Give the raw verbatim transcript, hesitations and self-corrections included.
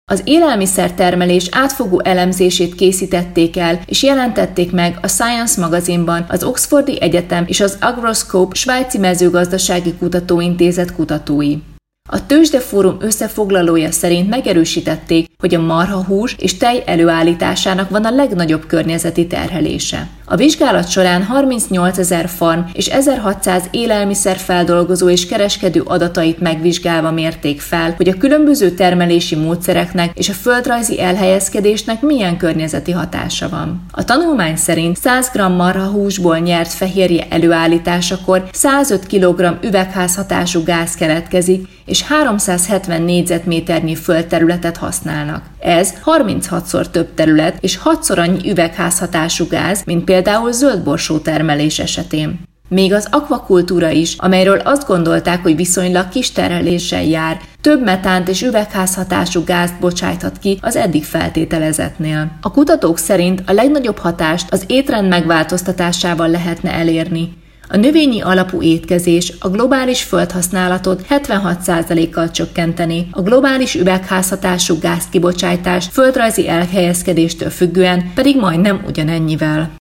Az élelmiszertermelés átfogó elemzését készítették el, és jelentették meg a Science magazinban az Oxfordi Egyetem és az Agroscope svájci mezőgazdasági kutatóintézet kutatói. A Tőzsdefórum összefoglalója szerint megerősítették, hogy a marhahús és tej előállításának van a legnagyobb környezeti terhelése. A vizsgálat során harmincnyolcezer farm és ezerhatszáz élelmiszerfeldolgozó és kereskedő adatait megvizsgálva mérték fel, hogy a különböző termelési módszereknek és a földrajzi elhelyezkedésnek milyen környezeti hatása van. A tanulmány szerint száz gramm marhahúsból nyert fehérje előállításakor százöt kilogramm üvegházhatású gáz keletkezik, és háromszázhetven négyzetméternyi földterületet használnak. Ez harminchatszor több terület és hatszor annyi üvegházhatású gáz, mint például zöldborsó termelés esetén. Még az akvakultúra is, amelyről azt gondolták, hogy viszonylag kis terheléssel jár, több metánt és üvegházhatású gázt bocsájthat ki az eddig feltételezettnél. A kutatók szerint a legnagyobb hatást az étrend megváltoztatásával lehetne elérni. A növényi alapú étkezés a globális földhasználatot hetvenhat százalékkal csökkenteni, a globális üvegházhatású gázkibocsátást földrajzi elhelyezkedéstől függően pedig majdnem ugyanennyivel.